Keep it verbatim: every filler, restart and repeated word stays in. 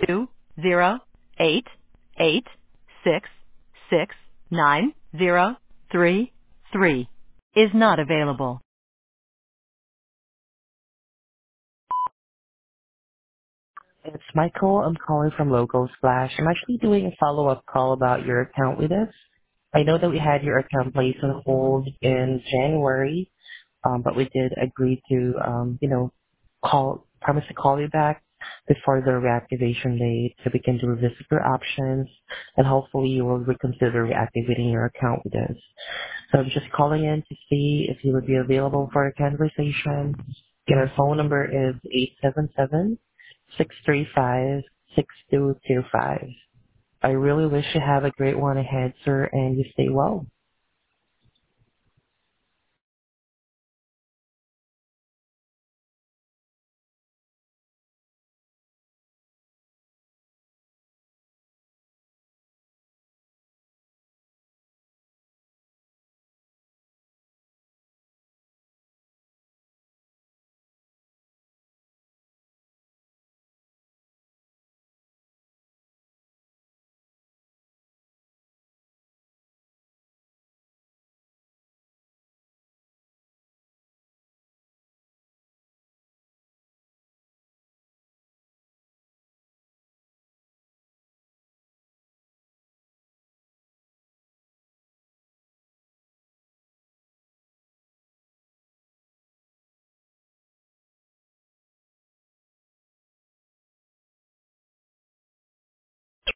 two zero eight eight six six nine zero three three is not available. It's Michael. I'm calling from Local Splash. I'm actually doing a follow-up call about your account with us. I know that we had your account placed on hold in January, um, but we did agree to, um, you know, call, promise to call you back before the reactivation date so we can do revisit your options, and hopefully you will reconsider reactivating your account with us. So I'm just calling in to see if you would be available for a conversation. Again, our phone number is eight seven seven, six three five, six two two five. I really wish you have a great one ahead, sir, and you stay well.